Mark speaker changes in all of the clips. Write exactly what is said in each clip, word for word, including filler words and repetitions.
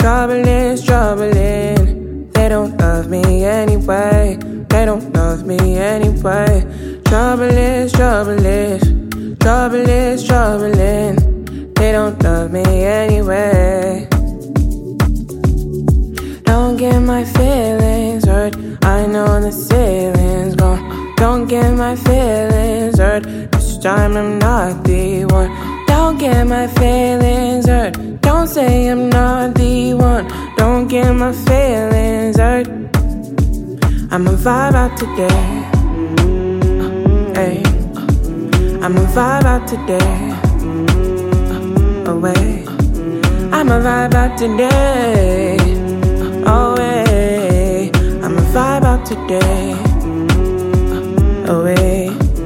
Speaker 1: Trouble is troubling. They don't love me anyway. They don't love me anyway. Trouble is, trouble is, trouble is troubling. They don't love me anyway. Don't get my feelings hurt. I know the ceiling's gone. Don't get my feelings hurt. This time I'm not the one. Don't get my feelings hurt. Don't say I'm not the one. Don't get my feelings hurt. I'ma vibe out today. Hey, I'ma vibe out today. Away, I'ma vibe out today. Away, I'ma vibe out today. Away.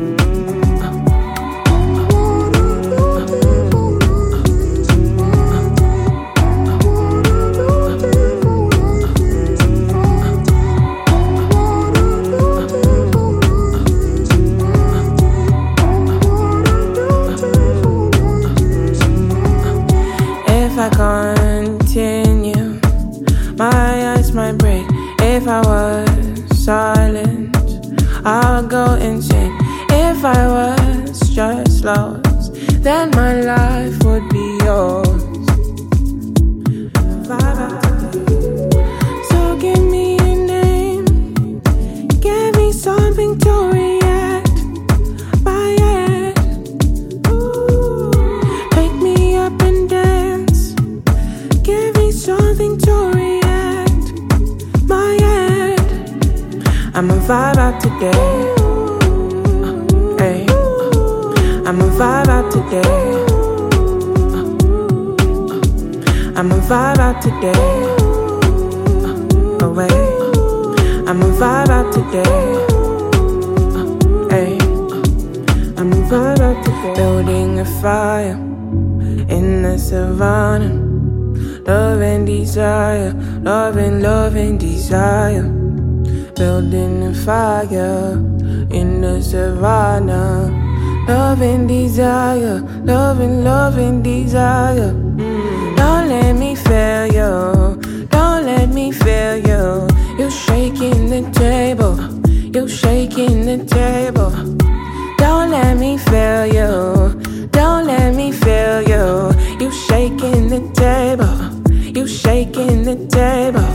Speaker 1: If I continue, my eyes might break. If I was silent, I would go insane. If I was just lost, then my life would be yours. So give me a name, give me something to react by it. Wake me up and dance, give me something to react my head. I'ma vibe out today. Hey, I'ma vibe out today. I'ma vibe out today. Away, I'ma vibe out today. Hey, I'ma vibe out today. Building a fire in the savannah. Love and desire, love and love and desire. Building a fire in the savannah. Love and desire, love and love and desire. Mm. Don't let me fail you, don't let me fail you. You're shaking the table, you're shaking the table. Don't let me fail you, don't let me fail you. You shaking the table, you shaking the table.